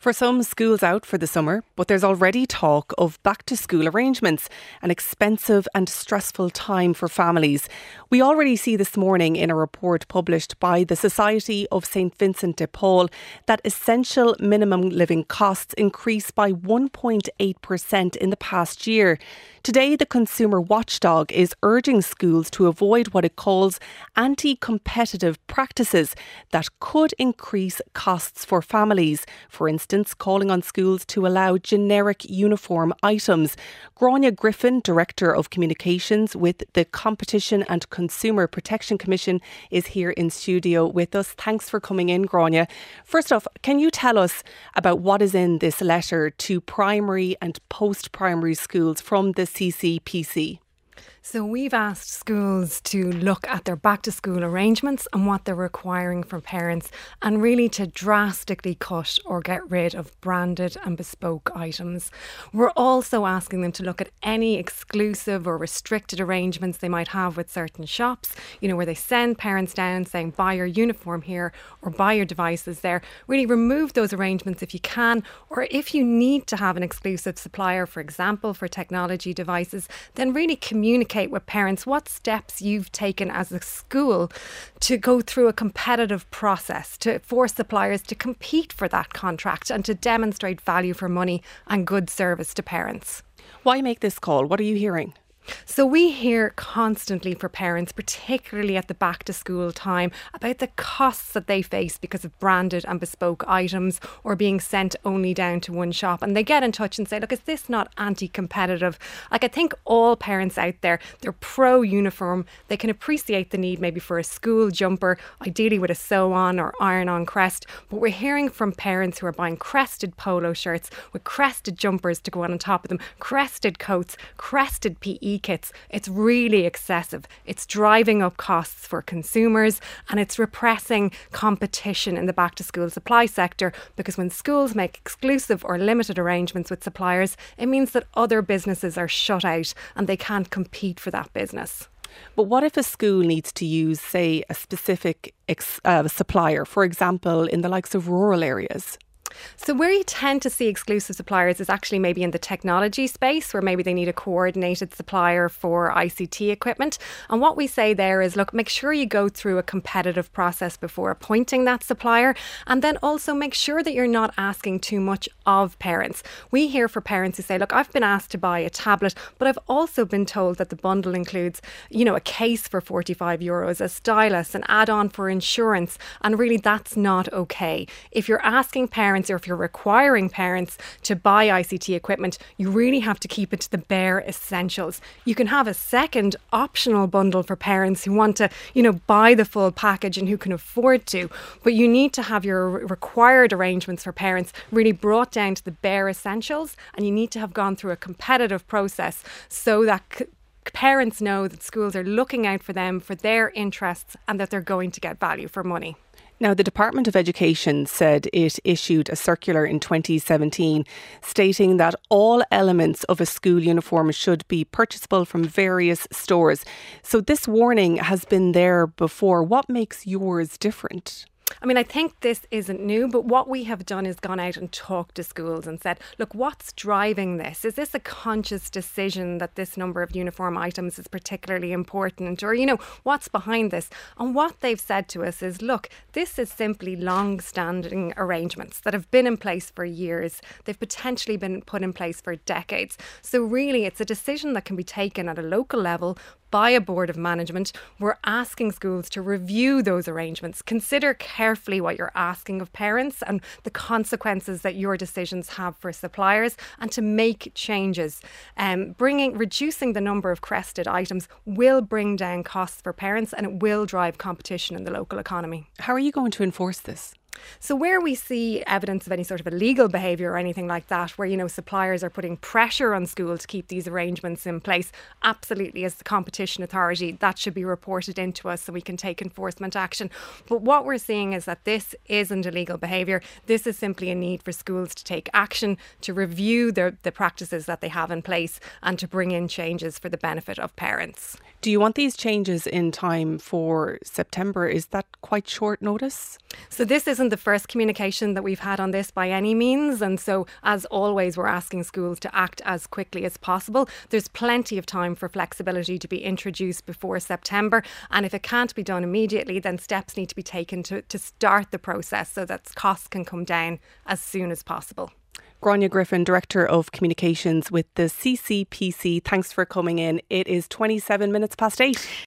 For some, school's out for the summer, but there's already talk of back-to-school arrangements, an expensive and stressful time for families. We already see this morning in a report published by the Society of St Vincent de Paul that essential minimum living costs increased by 1.8% in the past year. Today, the consumer watchdog is urging schools to avoid what it calls anti-competitive practices that could increase costs for families. For instance, calling on schools to allow generic uniform items. Grania Griffin, Director of Communications with the Competition and Consumer Protection Commission, is here in studio with us. Thanks for coming in, Grania. First off, can you tell us about what is in this letter to primary and post-primary schools from the CCPC? So we've asked schools to look at their back to school arrangements and what they're requiring from parents, and really to drastically cut or get rid of branded and bespoke items. We're also asking them to look at any exclusive or restricted arrangements they might have with certain shops, where they send parents down saying buy your uniform here or buy your devices there. Really remove those arrangements if you can, or if you need to have an exclusive supplier, for example, for technology devices, then really communicate with parents what steps you've taken as a school to go through a competitive process to force suppliers to compete for that contract and to demonstrate value for money and good service to parents. Why make this call? What are you hearing? So we hear constantly for parents, particularly at the back to school time, about the costs that they face because of branded and bespoke items or being sent only down to one shop. And they get in touch and say, look, is this not anti-competitive? I think all parents out there, they're pro-uniform. They can appreciate the need maybe for a school jumper, ideally with a sew-on or iron-on crest. But we're hearing from parents who are buying crested polo shirts with crested jumpers to go on top of them, crested coats, crested PE kits. It's really excessive. It's driving up costs for consumers and it's repressing competition in the back to school supply sector, because when schools make exclusive or limited arrangements with suppliers, it means that other businesses are shut out and they can't compete for that business. But what if a school needs to use, say, a specific supplier, for example, in the likes of rural areas? So where you tend to see exclusive suppliers is actually maybe in the technology space, where maybe they need a coordinated supplier for ICT equipment. And what we say there is, look, make sure you go through a competitive process before appointing that supplier, and then also make sure that you're not asking too much of parents. We hear for parents who say, look, I've been asked to buy a tablet, but I've also been told that the bundle includes, a case for €45, a stylus, an add-on for insurance, and really that's not okay. If you're asking parents or if you're requiring parents to buy ICT equipment, you really have to keep it to the bare essentials. You can have a second optional bundle for parents who want to, buy the full package and who can afford to, but you need to have your required arrangements for parents really brought down to the bare essentials, and you need to have gone through a competitive process so that parents know that schools are looking out for them, for their interests, and that they're going to get value for money. Now, the Department of Education said it issued a circular in 2017 stating that all elements of a school uniform should be purchasable from various stores. So this warning has been there before. What makes yours different? I think this isn't new, but what we have done is gone out and talked to schools and said, look, what's driving this? Is this a conscious decision that this number of uniform items is particularly important? Or, what's behind this? And what they've said to us is, look, this is simply long-standing arrangements that have been in place for years. They've potentially been put in place for decades. So really, it's a decision that can be taken at a local level by a board of management. We're asking schools to review those arrangements, consider carefully what you're asking of parents and the consequences that your decisions have for suppliers, and to make changes. Reducing the number of crested items will bring down costs for parents, and it will drive competition in the local economy. How are you going to enforce this? So where we see evidence of any sort of illegal behaviour or anything like that, where, suppliers are putting pressure on school to keep these arrangements in place, absolutely, as the Competition Authority, that should be reported into us so we can take enforcement action. But what we're seeing is that this isn't illegal behaviour. This is simply a need for schools to take action, to review the practices that they have in place, and to bring in changes for the benefit of parents. Do you want these changes in time for September? Is that quite short notice? So this isn't isn't the first communication that we've had on this by any means. And so, as always, we're asking schools to act as quickly as possible. There's plenty of time for flexibility to be introduced before September. And if it can't be done immediately, then steps need to be taken to start the process so that costs can come down as soon as possible. Grania Griffin, Director of Communications with the CCPC. Thanks for coming in. It is 27 minutes past 8.